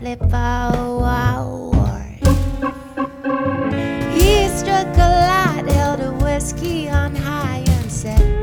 slightly forward. He struck a light, held a whiskey on high, and said,